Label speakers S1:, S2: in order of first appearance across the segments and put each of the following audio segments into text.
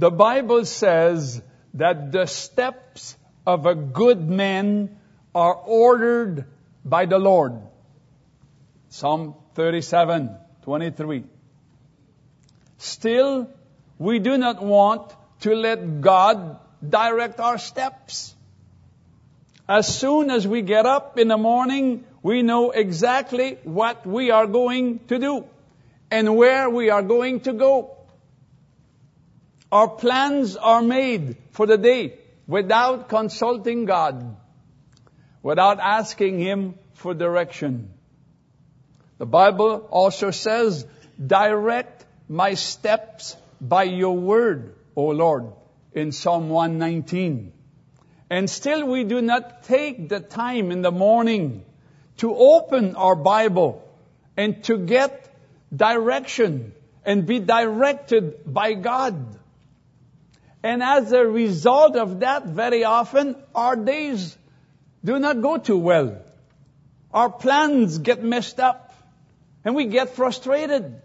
S1: The Bible says that the steps of a good man are ordered by the Lord. Psalm 37:23. Still, we do not want to let God direct our steps. As soon as we get up in the morning, we know exactly what we are going to do and where we are going to go. Our plans are made for the day without consulting God, without asking Him for direction. The Bible also says, direct my steps by your word, O Lord, in Psalm 119. And still we do not take the time in the morning to open our Bible and to get direction and be directed by God. And as a result of that, very often, our days do not go too well. Our plans get messed up, and we get frustrated.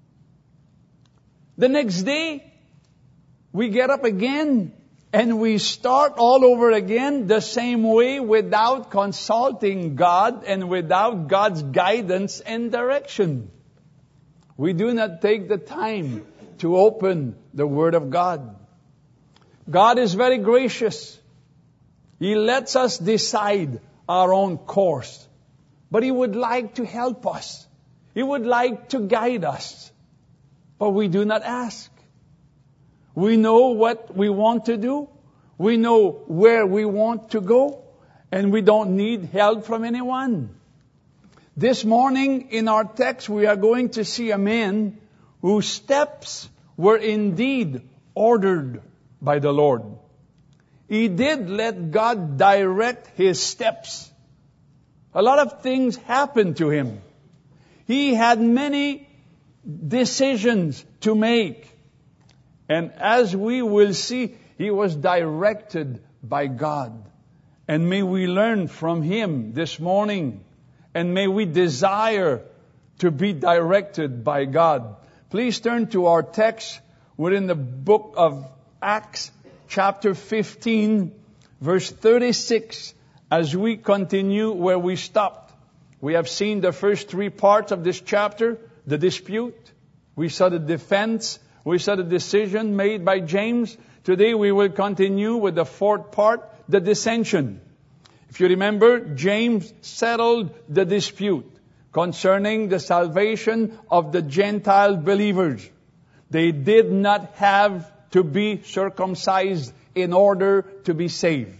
S1: The next day, we get up again, and we start all over again the same way without consulting God and without God's guidance and direction. We do not take the time to open the Word of God. God is very gracious. He lets us decide our own course. But He would like to help us. He would like to guide us. But we do not ask. We know what we want to do. We know where we want to go. And we don't need help from anyone. This morning in our text, we are going to see a man whose steps were indeed ordered by the Lord. He did let God direct his steps. A lot of things happened to him. He had many decisions to make. And as we will see, he was directed by God. And may we learn from him this morning. And may we desire to be directed by God. Please turn to our text. We're in the book of Acts chapter 15, verse 36, as we continue where we stopped. We have seen the first three parts of this chapter, the dispute. We saw the defense. We saw the decision made by James. Today we will continue with the fourth part, the dissension. If you remember, James settled the dispute concerning the salvation of the Gentile believers. They did not have to be circumcised in order to be saved.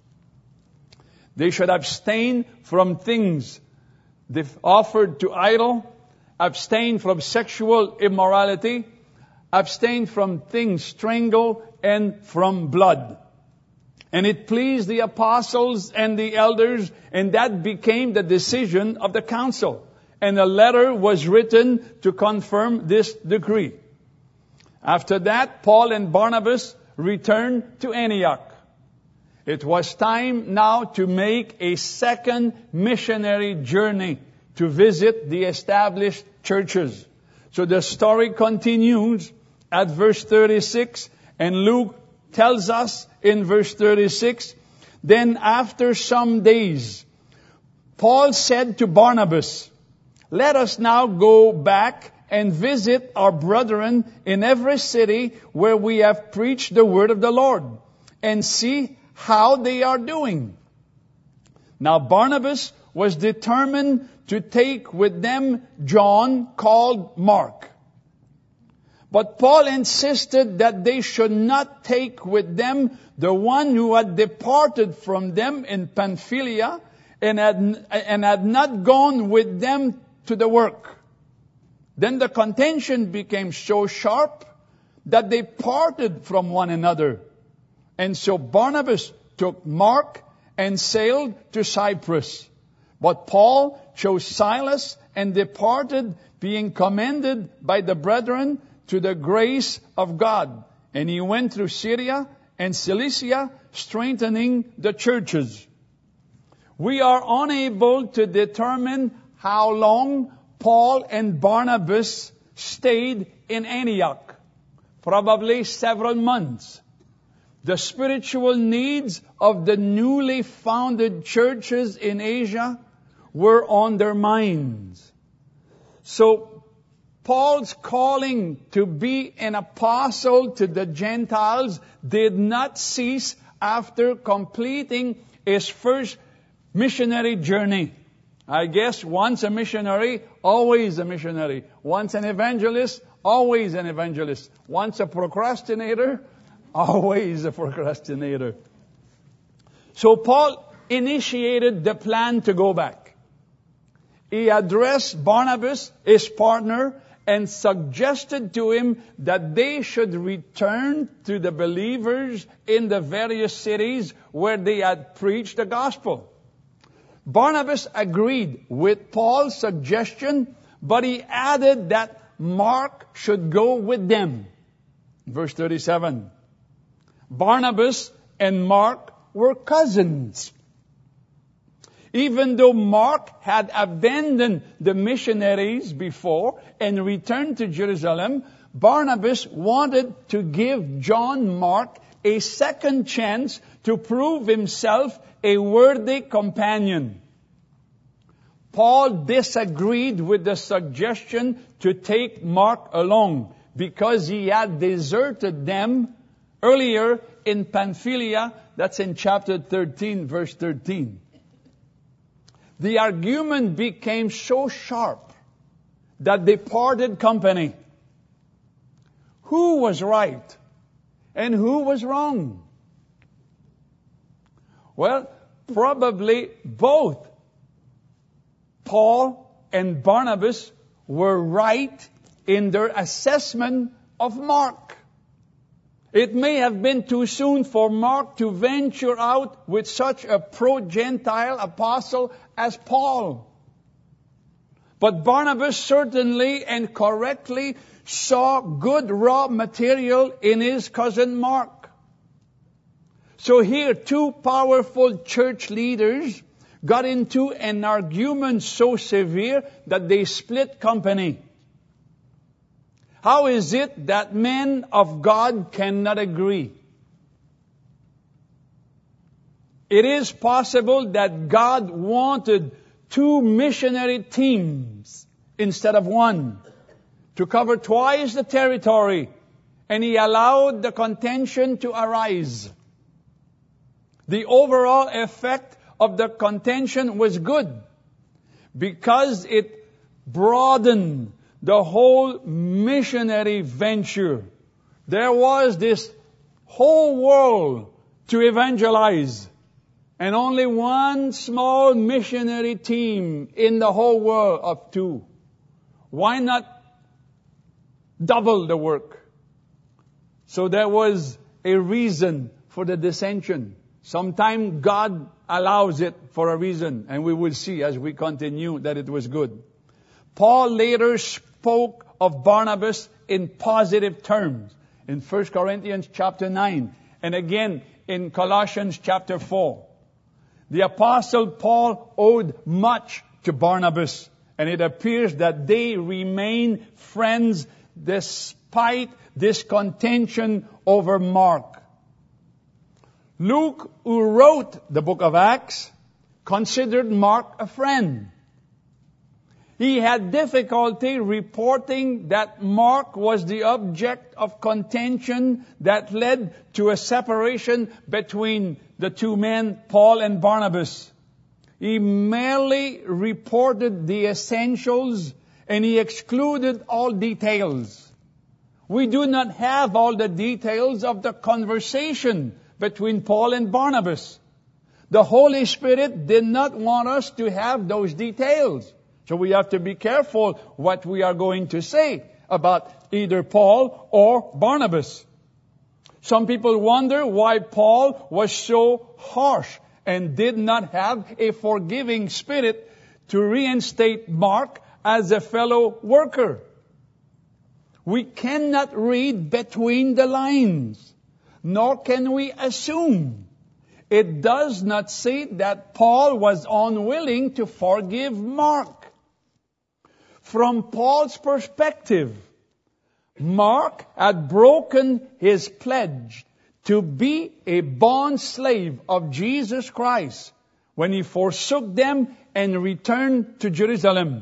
S1: They should abstain from things offered to idol, abstain from sexual immorality, abstain from things strangled, and from blood. And it pleased the apostles and the elders, and that became the decision of the council. And a letter was written to confirm this decree. After that, Paul and Barnabas returned to Antioch. It was time now to make a second missionary journey to visit the established churches. So the story continues at verse 36, and Luke tells us in verse 36, then after some days, Paul said to Barnabas, let us now go back and visit our brethren in every city where we have preached the word of the Lord, and see how they are doing. Now Barnabas was determined to take with them John, called Mark. But Paul insisted that they should not take with them the one who had departed from them in Pamphylia and had not gone with them to the work. Then the contention became so sharp that they parted from one another. And so Barnabas took Mark and sailed to Cyprus. But Paul chose Silas and departed, being commended by the brethren to the grace of God. And he went through Syria and Cilicia, strengthening the churches. We are unable to determine how long Paul and Barnabas stayed in Antioch. probably several months. The spiritual needs of the newly founded churches in Asia were on their minds. So Paul's calling to be an apostle to the Gentiles did not cease after completing his first missionary journey. I guess once a missionary, always a missionary. Once an evangelist, always an evangelist. Once a procrastinator, always a procrastinator. So Paul initiated the plan to go back. He addressed Barnabas, his partner, and suggested to him that they should return to the believers in the various cities where they had preached the gospel. Barnabas agreed with Paul's suggestion, but he added that Mark should go with them. Verse 37. Barnabas and Mark were cousins. Even though Mark had abandoned the missionaries before and returned to Jerusalem, Barnabas wanted to give John Mark a second chance to prove himself a worthy companion. Paul disagreed with the suggestion to take Mark along because he had deserted them earlier in Pamphylia. That's in chapter 13, verse 13. The argument became so sharp that they parted company. Who was right and who was wrong? Well, probably both Paul and Barnabas were right in their assessment of Mark. It may have been too soon for Mark to venture out with such a pro-Gentile apostle as Paul. But Barnabas certainly and correctly saw good raw material in his cousin Mark. So here, two powerful church leaders got into an argument so severe that they split company. How is it that men of God cannot agree? It is possible that God wanted two missionary teams instead of one to cover twice the territory, and He allowed the contention to arise. The overall effect of the contention was good because it broadened the whole missionary venture. There was this whole world to evangelize, and only one small missionary team in the whole world of two. Why not double the work? So there was a reason for the dissension. Sometimes God allows it for a reason, and we will see as we continue that it was good. Paul later spoke of Barnabas in positive terms in 1 Corinthians chapter 9 and again in Colossians chapter 4. The apostle Paul owed much to Barnabas, and it appears that they remained friends despite this contention over Mark. Luke, who wrote the book of Acts, considered Mark a friend. He had difficulty reporting that Mark was the object of contention that led to a separation between the two men, Paul and Barnabas. He merely reported the essentials and he excluded all details. We do not have all the details of the conversation between Paul and Barnabas. The Holy Spirit did not want us to have those details. So we have to be careful what we are going to say about either Paul or Barnabas. Some people wonder why Paul was so harsh and did not have a forgiving spirit to reinstate Mark as a fellow worker. We cannot read between the lines, nor can we assume. It does not say that Paul was unwilling to forgive Mark. From Paul's perspective, Mark had broken his pledge to be a bond slave of Jesus Christ when he forsook them and returned to Jerusalem.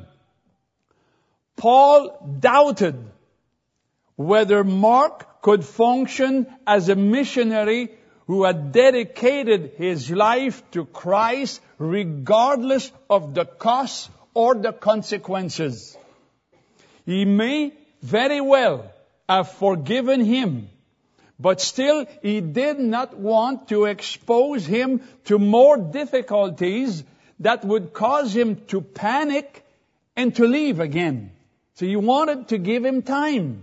S1: Paul doubted whether Mark could function as a missionary who had dedicated his life to Christ regardless of the cost or the consequences. He may very well have forgiven him, but still he did not want to expose him to more difficulties that would cause him to panic and to leave again. So he wanted to give him time.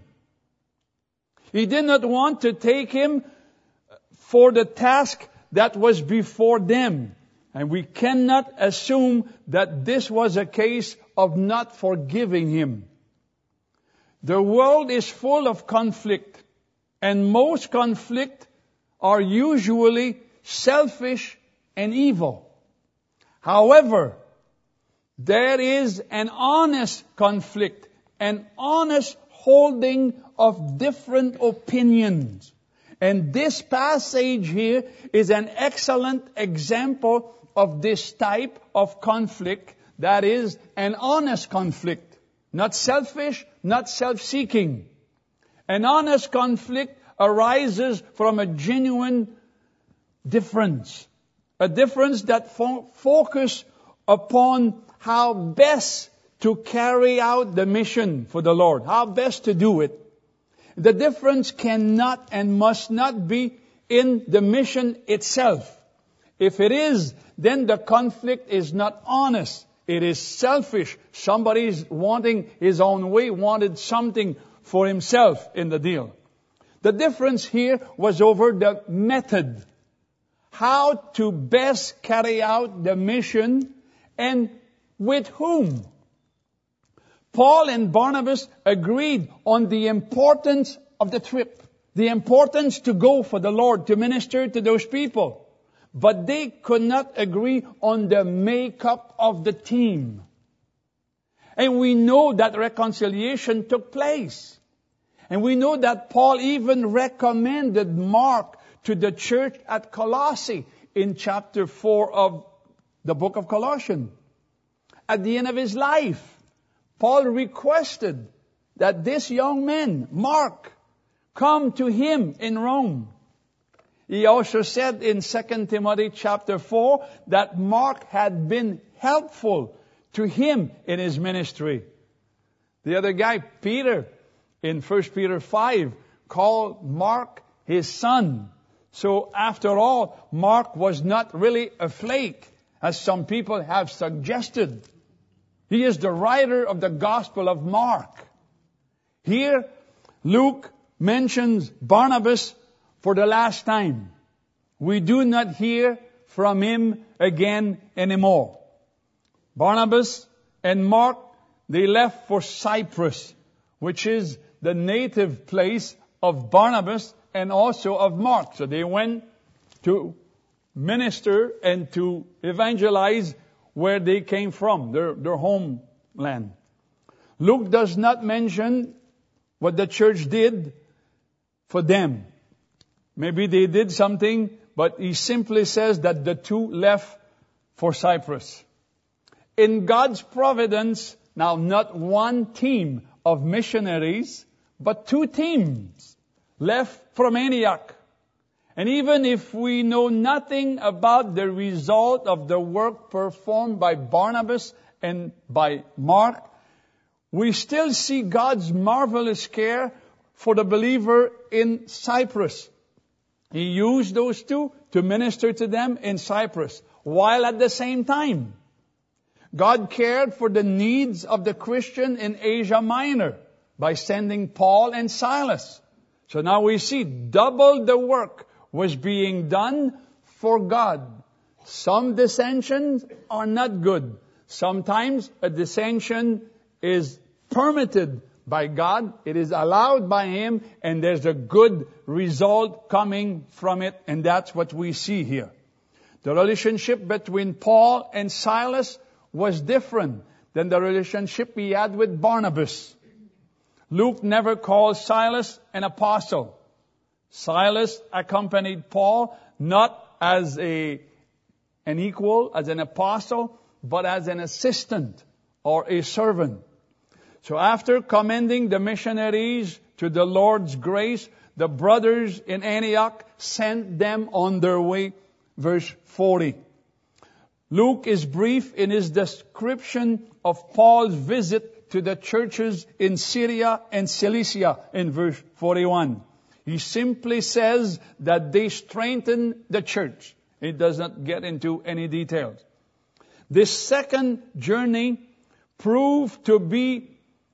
S1: He did not want to take him for the task that was before them. And we cannot assume that this was a case of not forgiving him. The world is full of conflict, and most conflict are usually selfish and evil. However, there is an honest conflict, an honest holding of different opinions. And this passage here is an excellent example of this type of conflict, that is an honest conflict. Not selfish, not self-seeking. An honest conflict arises from a genuine difference. A difference that focuses upon how best to carry out the mission for the Lord. How best to do it. The difference cannot and must not be in the mission itself. If it is, then the conflict is not honest. It is selfish. Somebody's wanting his own way, wanted something for himself in the deal. The difference here was over the method. How to best carry out the mission and with whom. Paul and Barnabas agreed on the importance of the trip. The importance to go for the Lord, to minister to those people. But they could not agree on the makeup of the team. And we know that reconciliation took place. And we know that Paul even recommended Mark to the church at Colossae in chapter 4 of the book of Colossians. At the end of his life, Paul requested that this young man, Mark, come to him in Rome. He also said in 2 Timothy chapter 4 that Mark had been helpful to him in his ministry. The other guy, Peter, in 1 Peter 5, called Mark his son. So after all, Mark was not really a flake, as some people have suggested. He is the writer of the Gospel of Mark. Here, Luke mentions Barnabas for the last time. We do not hear from him again anymore. Barnabas and Mark, they left for Cyprus, which is the native place of Barnabas and also of Mark. So they went to minister and to evangelize where they came from, their homeland. Luke does not mention what the church did for them. Maybe they did something, but he simply says that the two left for Cyprus. In God's providence, now not one team of missionaries, but two teams left from Antioch. And even if we know nothing about the result of the work performed by Barnabas and by Mark, we still see God's marvelous care for the believer in Cyprus. He used those two to minister to them in Cyprus, while at the same time, God cared for the needs of the Christian in Asia Minor by sending Paul and Silas. So now we see double the work was being done for God. Some dissensions are not good. Sometimes a dissension is permitted by God. It is allowed by Him, and there's a good result coming from it, and that's what we see here. The relationship between Paul and Silas was different than the relationship he had with Barnabas. Luke never called Silas an apostle. Silas accompanied Paul not as an equal, as an apostle, but as an assistant or a servant. So after commending the missionaries to the Lord's grace, the brothers in Antioch sent them on their way. Verse 40. Luke is brief in his description of Paul's visit to the churches in Syria and Cilicia in verse 41. He simply says that they strengthened the church. He does not get into any details. This second journey proved to be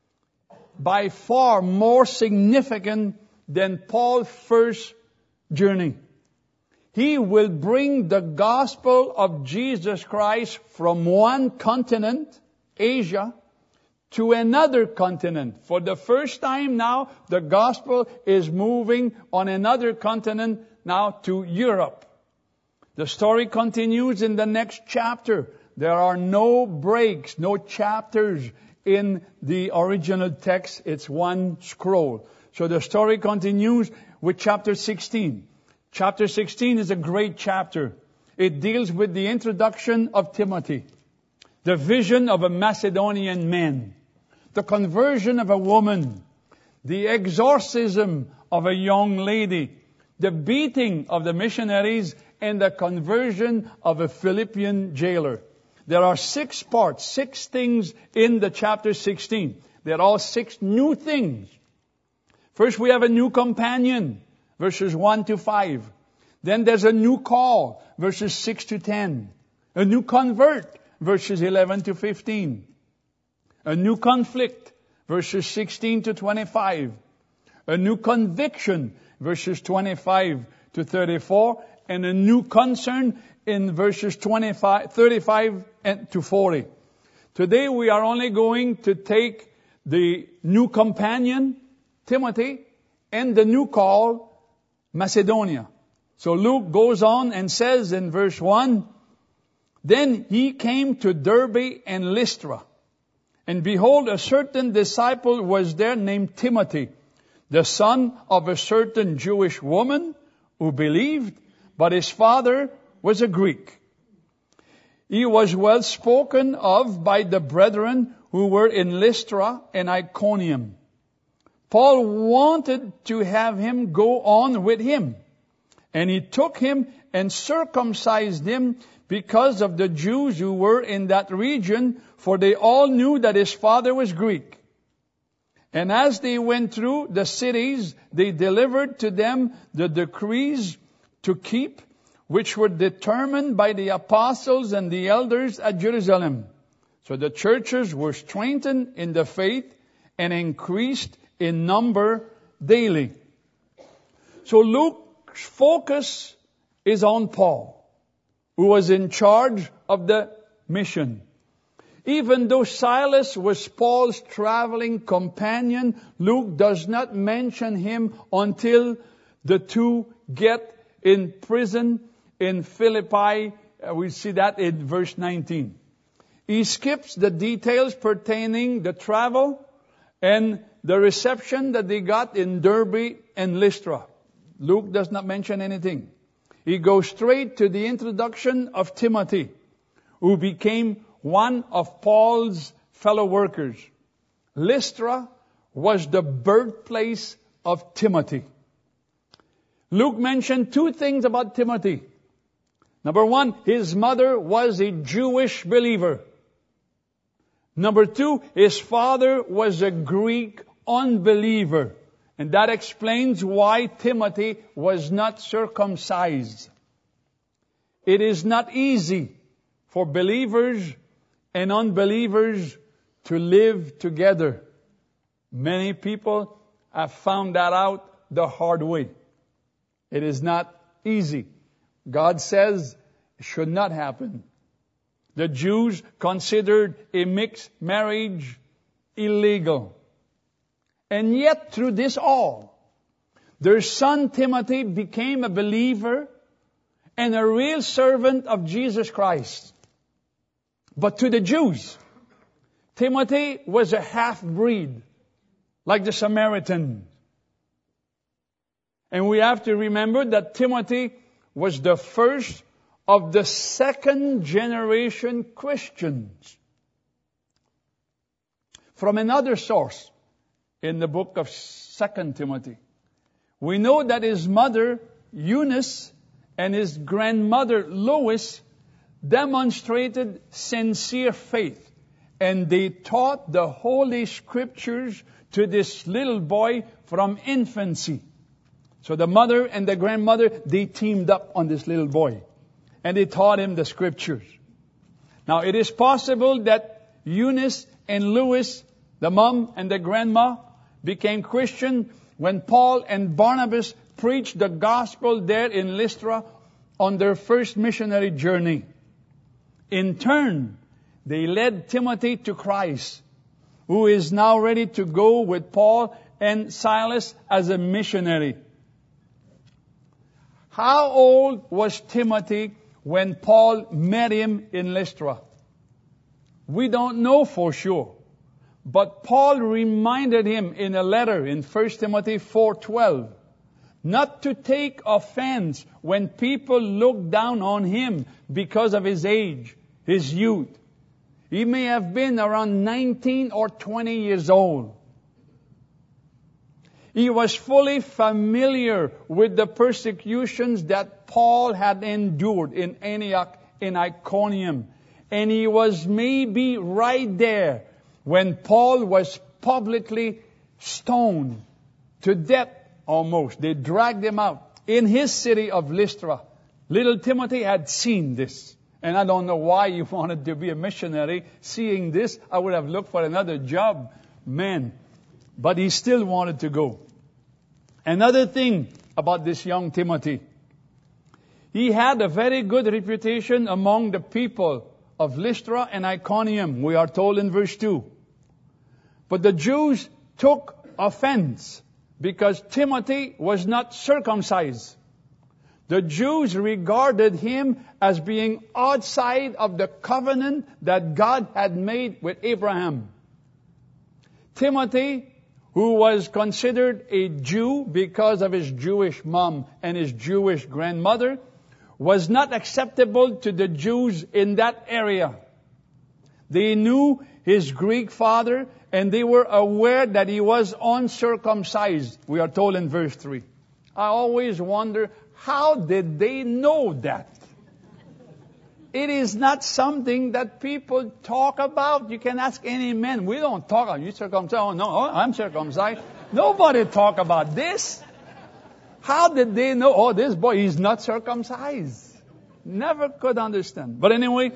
S1: by far more significant than Paul's first journey. He will bring the gospel of Jesus Christ from one continent, Asia, to another continent. For the first time now, the gospel is moving on another continent now to Europe. The story continues in the next chapter. There are no breaks, no chapters in the original text. It's one scroll. So the story continues with chapter 16. Chapter 16 is a great chapter. It deals with the introduction of Timothy, the vision of a Macedonian man, the conversion of a woman, the exorcism of a young lady, the beating of the missionaries, and the conversion of a Philippian jailer. There are 6 parts, 6 things in the chapter 16. They're all 6 new things. First, we have a new companion, verses 1 to 5. Then there's a new call, verses 6 to 10. A new convert, verses 11 to 15. A new conflict, verses 16 to 25. A new conviction, verses 25 to 34. And a new concern in verses 35 to 40. Today we are only going to take the new companion, Timothy, and the new call, Macedonia. So Luke goes on and says in verse 1, Then he came to Derbe and Lystra. And behold, a certain disciple was there named Timothy, the son of a certain Jewish woman who believed, but his father was a Greek. He was well spoken of by the brethren who were in Lystra and Iconium. Paul wanted to have him go on with him, and he took him and circumcised him because of the Jews who were in that region, for they all knew that his father was Greek. And as they went through the cities, they delivered to them the decrees to keep, which were determined by the apostles and the elders at Jerusalem. So the churches were strengthened in the faith and increased in number daily. So Luke's focus is on Paul, who was in charge of the mission. Even though Silas was Paul's traveling companion, Luke does not mention him until the two get in prison in Philippi. We see that in verse 19. He skips the details pertaining the travel and the reception that they got in Derbe and Lystra. Luke does not mention anything. He goes straight to the introduction of Timothy, who became one of Paul's fellow workers. Lystra was the birthplace of Timothy. Luke mentioned 2 things about Timothy. Number 1, his mother was a Jewish believer. Number 2, his father was a Greek unbeliever. And that explains why Timothy was not circumcised. It is not easy for believers and unbelievers to live together. Many people have found that out the hard way. It is not easy. God says it should not happen. The Jews considered a mixed marriage illegal. And yet through this all, their son Timothy became a believer and a real servant of Jesus Christ. But to the Jews, Timothy was a half-breed. like the Samaritan. And we have to remember that Timothy was the first of the second generation Christians. From another source in the book of 2 Timothy, we know that his mother, Eunice, and his grandmother, Lois, demonstrated sincere faith. And they taught the Holy Scriptures to this little boy from infancy. So the mother and the grandmother, they teamed up on this little boy. And they taught him the Scriptures. Now it is possible that Eunice and Lois, the mom and the grandma, became Christian when Paul and Barnabas preached the gospel there in Lystra on their first missionary journey. In turn, they led Timothy to Christ, who is now ready to go with Paul and Silas as a missionary. How old was Timothy when Paul met him in Lystra? We don't know for sure. But Paul reminded him in a letter in 1 Timothy 4:12 not to take offense when people look down on him because of his age, his youth. He may have been around 19 or 20 years old. He was fully familiar with the persecutions that Paul had endured in Antioch, in Iconium. And he was maybe right there when Paul was publicly stoned to death almost. They dragged him out in his city of Lystra. Little Timothy had seen this. And I don't know why he wanted to be a missionary. Seeing this, I would have looked for another job. Man. But he still wanted to go. Another thing about this young Timothy. He had a very good reputation among the people of Lystra and Iconium, we are told in verse 2. But the Jews took offense because Timothy was not circumcised. The Jews regarded him as being outside of the covenant that God had made with Abraham. Timothy, who was considered a Jew because of his Jewish mom and his Jewish grandmother, was not acceptable to the Jews in that area. They knew his Greek father, and they were aware that he was uncircumcised, we are told in verse 3. I always wonder, how did they know that? It is not something that people talk about. You can ask any man. We don't talk about, you circumcised? Oh, no, I'm circumcised. Nobody talk about this. How did they know, oh, this boy is not circumcised? Never could understand. But anyway,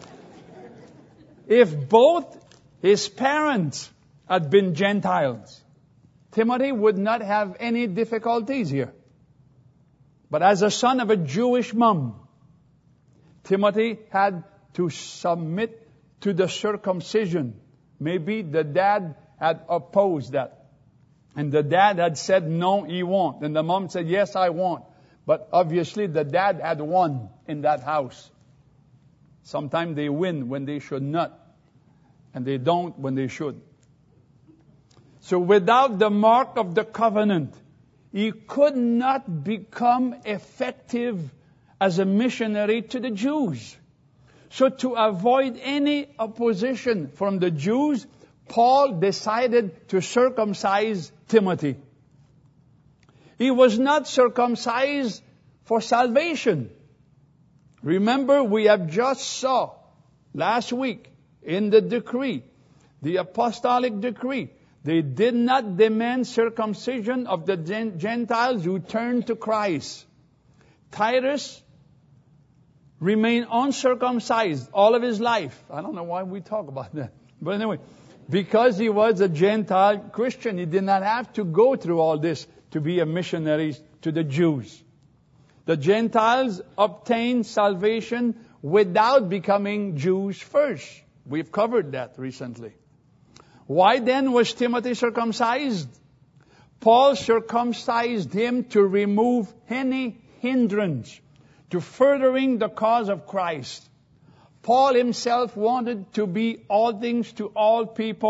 S1: if both his parents had been Gentiles, Timothy would not have any difficulties here. But as a son of a Jewish mom, Timothy had to submit to the circumcision. Maybe the dad had opposed that. And the dad had said, no, he won't. And the mom said, yes, I won't. But obviously the dad had won in that house. Sometimes they win when they should not. And they don't when they should. So without the mark of the covenant, he could not become effective as a missionary to the Jews. So to avoid any opposition from the Jews, Paul decided to circumcise Timothy. He was not circumcised for salvation. Remember, we have just saw last week in the decree, the apostolic decree, they did not demand circumcision of the Gentiles who turned to Christ. Titus remained uncircumcised all of his life. I don't know why we talk about that. But anyway, because he was a Gentile Christian, he did not have to go through all this to be a missionary to the Jews. The Gentiles obtained salvation without becoming Jews first. We've covered that recently. Why then was Timothy circumcised? Paul circumcised him to remove any hindrance to furthering the cause of Christ. Paul himself wanted to be all things to all people,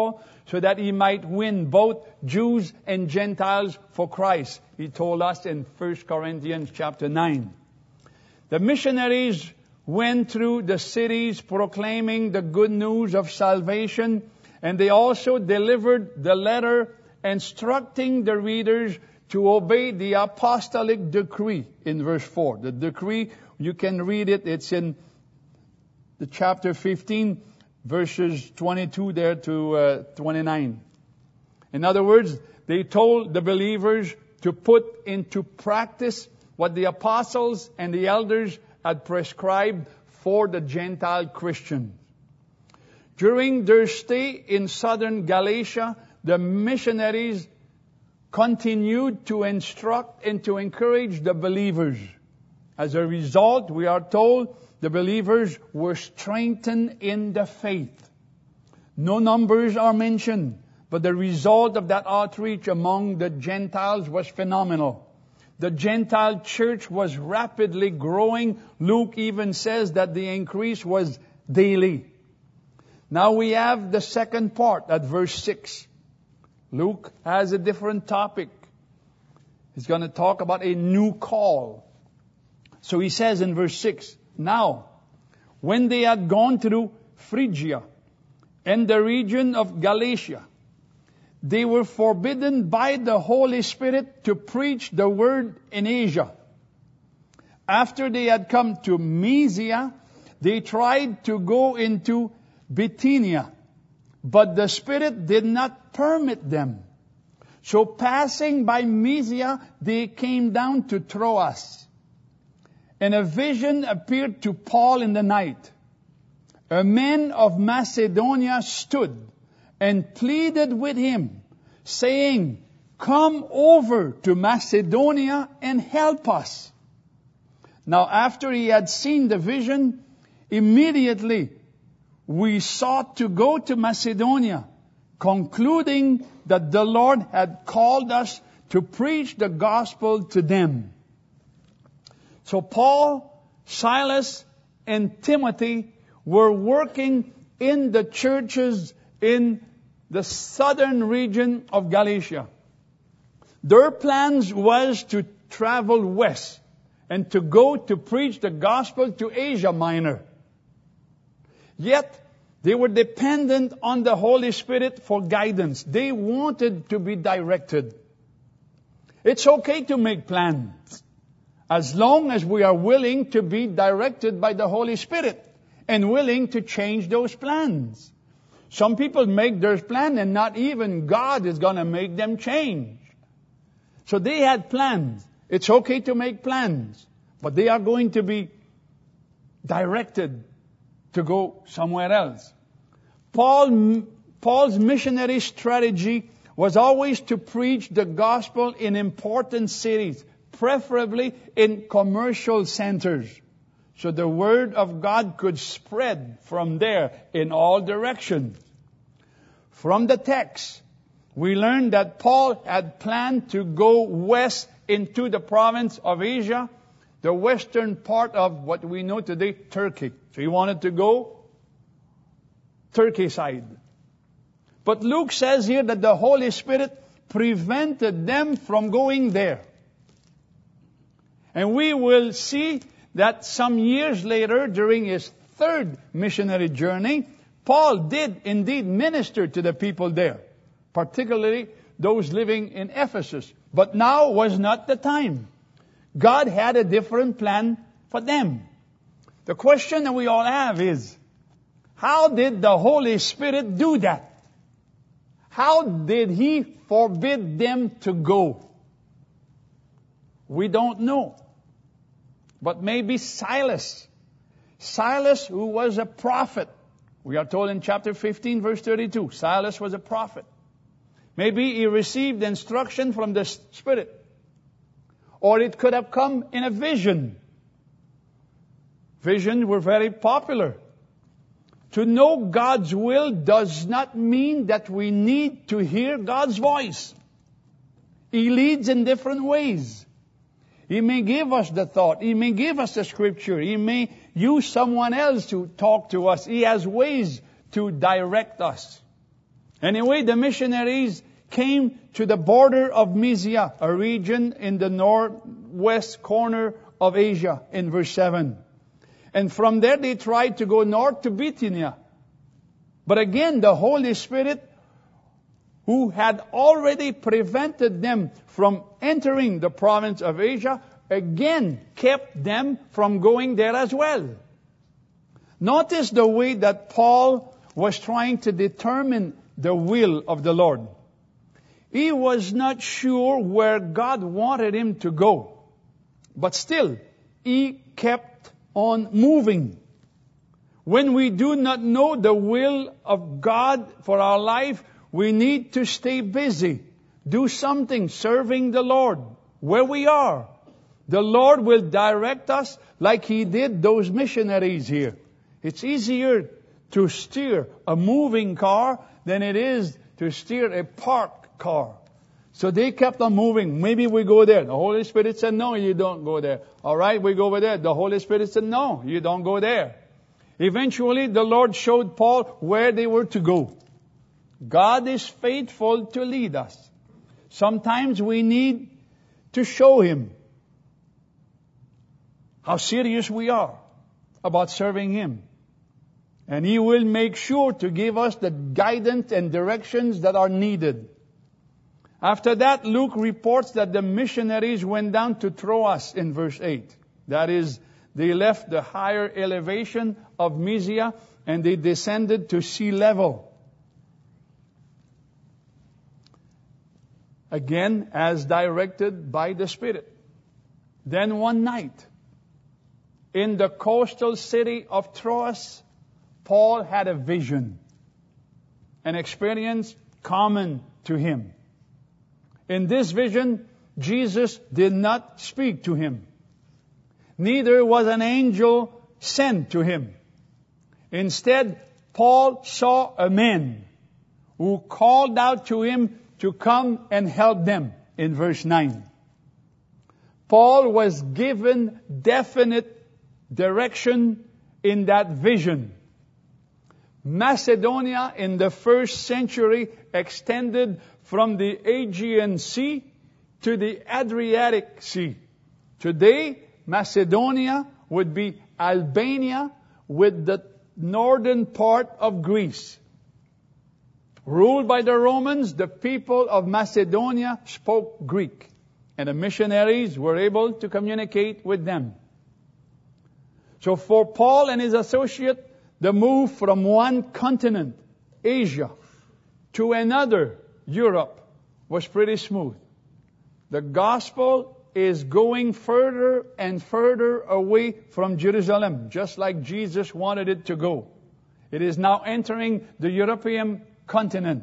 S1: so that he might win both Jews and Gentiles for Christ. He told us in 1 Corinthians chapter 9. The missionaries went through the cities proclaiming the good news of salvation, and they also delivered the letter instructing the readers to obey the apostolic decree in verse 4. The decree, you can read it. It's in the chapter 15, verses 22 there to 29. In other words, they told the believers to put into practice what the apostles and the elders had prescribed for the Gentile Christians. During their stay in southern Galatia, the missionaries continued to instruct and to encourage the believers. As a result, we are told the believers were strengthened in the faith. No numbers are mentioned, but the result of that outreach among the Gentiles was phenomenal. The Gentile church was rapidly growing. Luke even says that the increase was daily. Now we have the second part at verse 6. Luke has a different topic. He's going to talk about a new call. So he says in verse 6, Now, when they had gone through Phrygia and the region of Galatia, they were forbidden by the Holy Spirit to preach the word in Asia. After they had come to Mysia, they tried to go into Bithynia, but the Spirit did not permit them. So passing by Mysia, they came down to Troas. And a vision appeared to Paul in the night. A man of Macedonia stood and pleaded with him, saying, Come over to Macedonia and help us. Now after he had seen the vision, immediately we sought to go to Macedonia, concluding that the Lord had called us to preach the gospel to them. So Paul, Silas, and Timothy were working in the churches in the southern region of Galatia. Their plans was to travel west and to go to preach the gospel to Asia Minor. Yet, they were dependent on the Holy Spirit for guidance. They wanted to be directed. It's okay to make plans, as long as we are willing to be directed by the Holy Spirit and willing to change those plans. Some people make their plan and not even God is going to make them change. So they had plans. It's okay to make plans, but they are going to be directed to go somewhere else. Paul's missionary strategy was always to preach the gospel in important cities, preferably in commercial centers, so the word of God could spread from there in all directions. From the text, we learn that Paul had planned to go west into the province of Asia, the western part of what we know today, Turkey. So he wanted to go Turkey side. But Luke says here that the Holy Spirit prevented them from going there. And we will see that some years later, during his third missionary journey, Paul did indeed minister to the people there, particularly those living in Ephesus. But now was not the time. God had a different plan for them. The question that we all have is, how did the Holy Spirit do that? How did He forbid them to go? We don't know. But maybe Silas, who was a prophet. We are told in chapter 15, verse 32, Silas was a prophet. Maybe he received instruction from the Spirit. Or it could have come in a vision. Visions were very popular. To know God's will does not mean that we need to hear God's voice. He leads in different ways. He may give us the thought. He may give us the scripture. He may use someone else to talk to us. He has ways to direct us. Anyway, the missionaries came to the border of Mysia, a region in the northwest corner of Asia, in verse 7. And from there they tried to go north to Bithynia. But again, the Holy Spirit, who had already prevented them from entering the province of Asia, again kept them from going there as well. Notice the way that Paul was trying to determine the will of the Lord. He was not sure where God wanted him to go. But still, he kept on moving. When we do not know the will of God for our life, we need to stay busy. Do something serving the Lord where we are. The Lord will direct us like He did those missionaries here. It's easier to steer a moving car than it is to steer a parked car. So they kept on moving. Maybe we go there. The Holy Spirit said, no, you don't go there. All right, we go over there. The Holy Spirit said, no, you don't go there. Eventually, the Lord showed Paul where they were to go. God is faithful to lead us. Sometimes we need to show Him how serious we are about serving Him. And He will make sure to give us the guidance and directions that are needed. After that, Luke reports that the missionaries went down to Troas in verse 8. That is, they left the higher elevation of Mysia and they descended to sea level. Again, as directed by the Spirit. Then one night, in the coastal city of Troas, Paul had a vision, an experience common to him. In this vision, Jesus did not speak to him. Neither was an angel sent to him. Instead, Paul saw a man who called out to him to come and help them in verse 9. Paul was given definite direction in that vision. Macedonia in the first century extended from the Aegean Sea to the Adriatic Sea. Today, Macedonia would be Albania with the northern part of Greece. Ruled by the Romans, the people of Macedonia spoke Greek, and the missionaries were able to communicate with them. So for Paul and his associate, the move from one continent, Asia, to another, Europe, was pretty smooth. The gospel is going further and further away from Jerusalem, just like Jesus wanted it to go. It is now entering the European continent.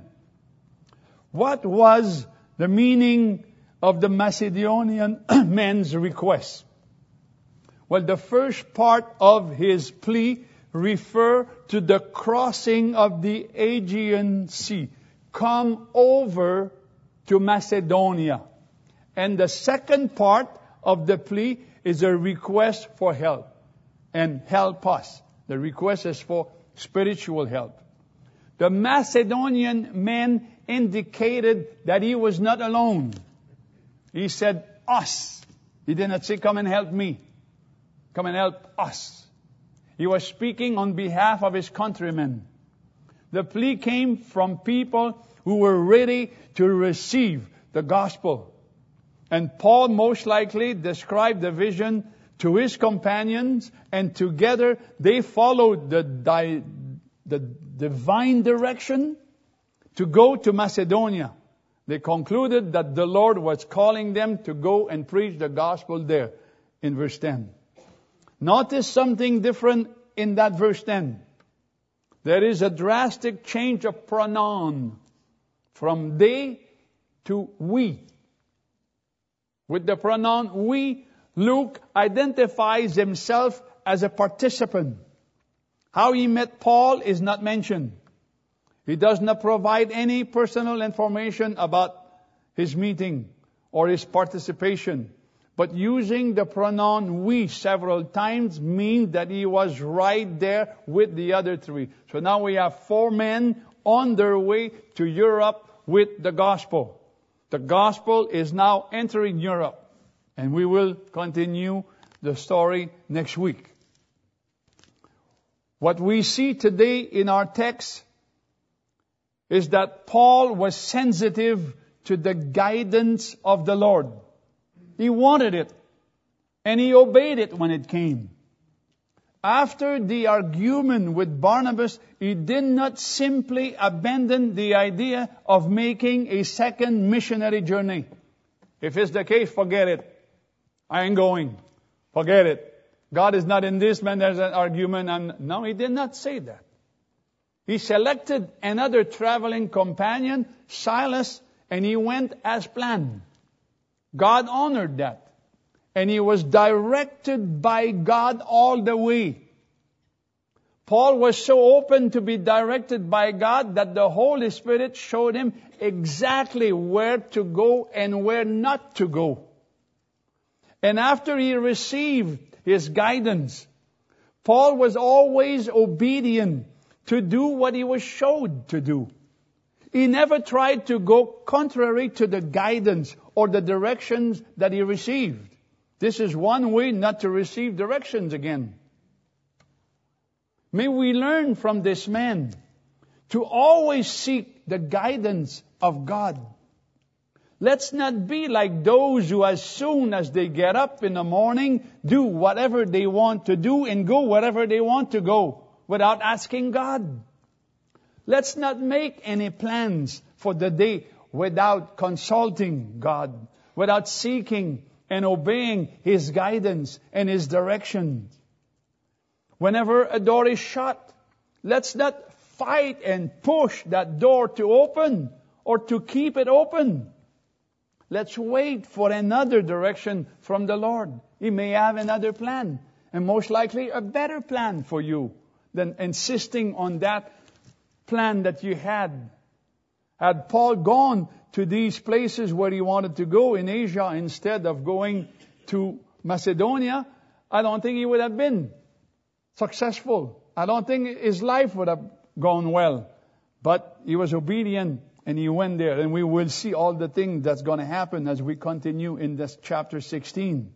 S1: What was the meaning of the Macedonian man's request? Well, the first part of his plea refer to the crossing of the Aegean Sea. Come over to Macedonia. And the second part of the plea is a request for help. And help us. The request is for spiritual help. The Macedonian man indicated that he was not alone. He said, us. He did not say, come and help me. Come and help us. He was speaking on behalf of his countrymen. The plea came from people who were ready to receive the gospel. And Paul most likely described the vision to his companions, and together they followed the divine direction to go to Macedonia. They concluded that the Lord was calling them to go and preach the gospel there in verse 10. Notice something different in that verse 10. There is a drastic change of pronoun from they to we. With the pronoun we, Luke identifies himself as a participant. How he met Paul is not mentioned. He does not provide any personal information about his meeting or his participation. But using the pronoun we several times means that he was right there with the other three. So now we have 4 men on their way to Europe with the gospel. The gospel is now entering Europe. And we will continue the story next week. What we see today in our text is that Paul was sensitive to the guidance of the Lord. He wanted it, and he obeyed it when it came. After the argument with Barnabas, he did not simply abandon the idea of making a second missionary journey. If it's the case, forget it. I ain't going. Forget it. God is not in this, man. There's an argument. No, he did not say that. He selected another traveling companion, Silas, and he went as planned. God honored that. And he was directed by God all the way. Paul was so open to be directed by God that the Holy Spirit showed him exactly where to go and where not to go. And after he received his guidance, Paul was always obedient to do what he was showed to do. He never tried to go contrary to the guidance or the directions that he received. This is one way not to receive directions again. May we learn from this man to always seek the guidance of God. Let's not be like those who, as soon as they get up in the morning, do whatever they want to do and go wherever they want to go without asking God. Let's not make any plans for the day without consulting God, without seeking and obeying His guidance and His direction. Whenever a door is shut, let's not fight and push that door to open or to keep it open. Let's wait for another direction from the Lord. He may have another plan, and most likely a better plan for you than insisting on that plan that you had. Had Paul gone to these places where he wanted to go in Asia instead of going to Macedonia, I don't think he would have been successful. I don't think his life would have gone well. But he was obedient and he went there. And we will see all the things that's going to happen as we continue in this chapter 16.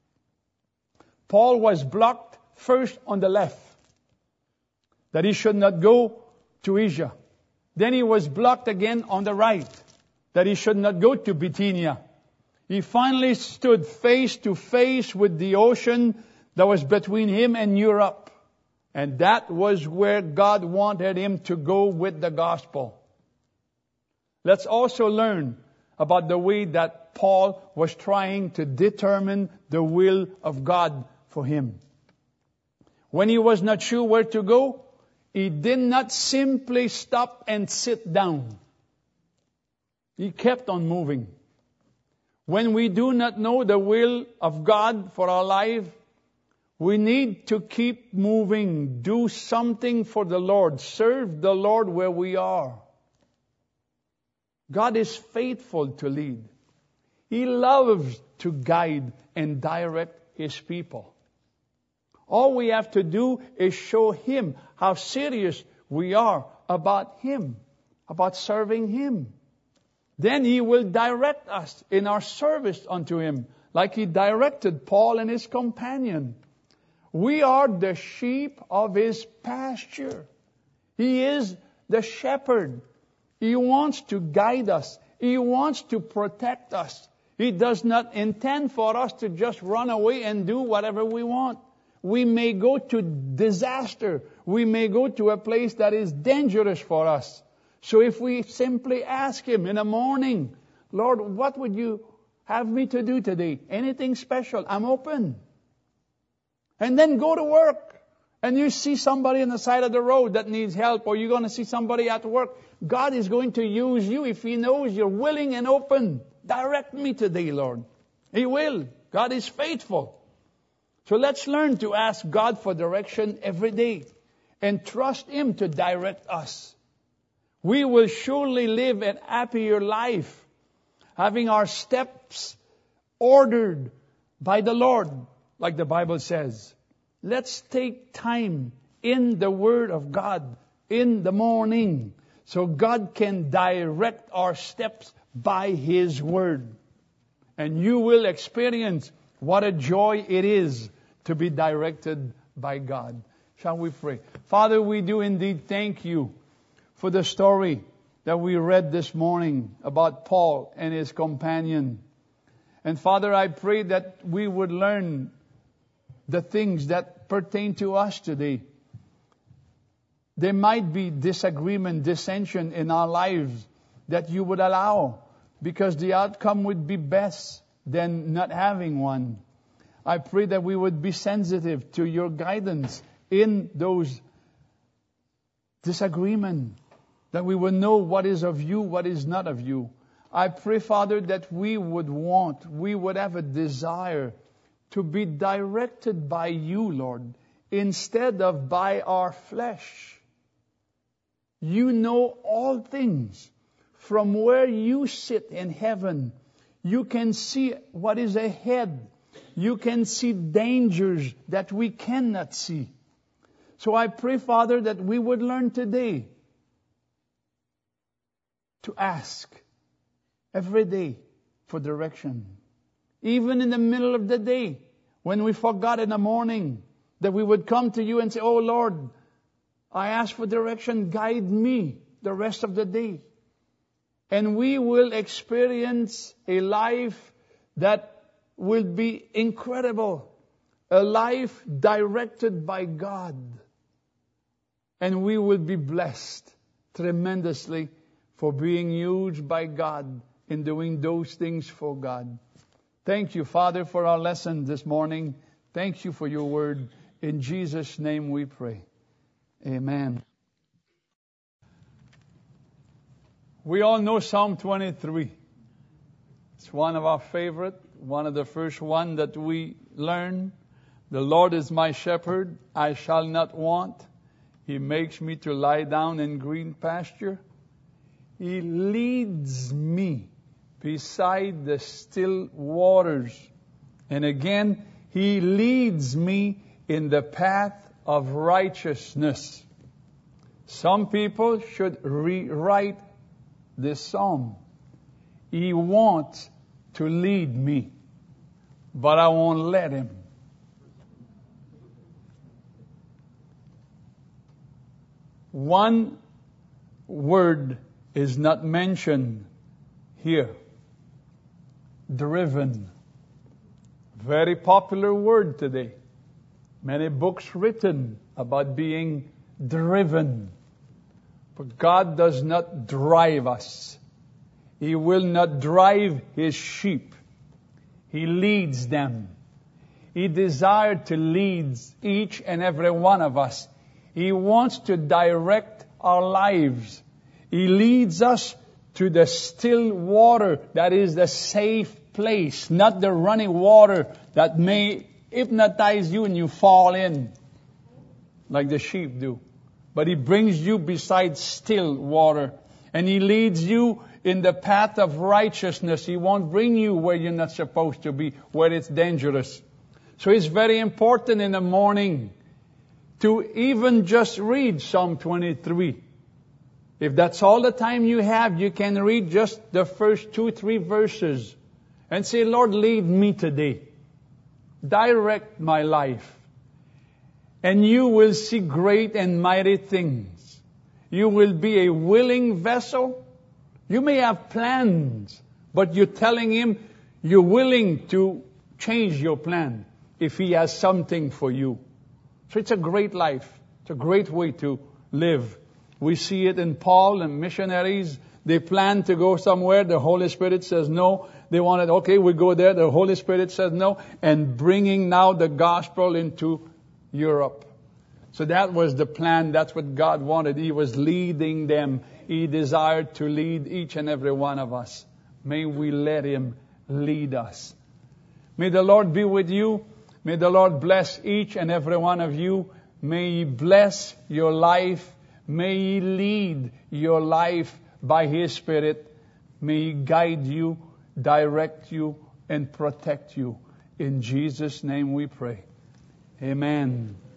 S1: Paul was blocked first on the left, that he should not go to Asia. Then he was blocked again on the right, that he should not go to Bithynia. He finally stood face to face with the ocean that was between him and Europe. And that was where God wanted him to go with the gospel. Let's also learn about the way that Paul was trying to determine the will of God for him. When he was not sure where to go, he did not simply stop and sit down. He kept on moving. When we do not know the will of God for our life, we need to keep moving. Do something for the Lord. Serve the Lord where we are. God is faithful to lead. He loves to guide and direct His people. All we have to do is show Him how serious we are about Him, about serving Him. Then He will direct us in our service unto Him, like He directed Paul and his companion. We are the sheep of His pasture. He is the shepherd. He wants to guide us. He wants to protect us. He does not intend for us to just run away and do whatever we want. We may go to disaster. We may go to a place that is dangerous for us. So if we simply ask Him in the morning, Lord, what would you have me to do today? Anything special? I'm open. And then go to work. And you see somebody on the side of the road that needs help, or you're going to see somebody at work. God is going to use you if He knows you're willing and open. Direct me today, Lord. He will. God is faithful. So let's learn to ask God for direction every day and trust Him to direct us. We will surely live a happier life, having our steps ordered by the Lord, like the Bible says. Let's take time in the Word of God in the morning. So God can direct our steps by His Word. And you will experience what a joy it is to be directed by God. Shall we pray? Father, we do indeed thank you for the story that we read this morning about Paul and his companion. And Father, I pray that we would learn the things that pertain to us today. There might be disagreement, dissension in our lives that you would allow, because the outcome would be best than not having one. I pray that we would be sensitive to your guidance in those disagreements, that we would know what is of you, what is not of you. I pray, Father, that we would have a desire to be directed by you, Lord, instead of by our flesh. You know all things. From where you sit in heaven, you can see what is ahead. You can see dangers that we cannot see. So I pray, Father, that we would learn today to ask every day for direction. Even in the middle of the day, when we forgot in the morning, that we would come to you and say, oh Lord, I ask for direction, guide me the rest of the day. And we will experience a life that will be incredible. A life directed by God. And we will be blessed tremendously for being used by God in doing those things for God. Thank you, Father, for our lesson this morning. Thank you for your word. In Jesus' name we pray. Amen. We all know Psalm 23. It's one of our favorite, one of the first one that we learn. The Lord is my shepherd, I shall not want. He makes me to lie down in green pasture. He leads me beside the still waters. And again, He leads me in the path of righteousness. Some people should rewrite this psalm. He wants to lead me, but I won't let Him. One word is not mentioned here. Driven. Very popular word today. Many books written about being driven. But God does not drive us. He will not drive His sheep. He leads them. He desired to lead each and every one of us. He wants to direct our lives. He leads us to the still water that is the safe place, not the running water that may hypnotize you and you fall in like the sheep do. But He brings you beside still water. And He leads you in the path of righteousness. He won't bring you where you're not supposed to be, where it's dangerous. So it's very important in the morning to even just read Psalm 23. If that's all the time you have, you can read just the first 2-3 verses and say, Lord, lead me today. Direct my life. And you will see great and mighty things. You will be a willing vessel. You may have plans, but you're telling Him you're willing to change your plan if He has something for you. So it's a great life. It's a great way to live. We see it in Paul and missionaries. They plan to go somewhere. The Holy Spirit says no. They wanted, okay, we go there. The Holy Spirit says no. And bringing now the gospel into Europe. So that was the plan. That's what God wanted. He was leading them. He desired to lead each and every one of us. May we let Him lead us. May the Lord be with you. May the Lord bless each and every one of you. May He bless your life. May He lead your life by His Spirit. May He guide you, direct you, and protect you. In Jesus' name we pray. Amen.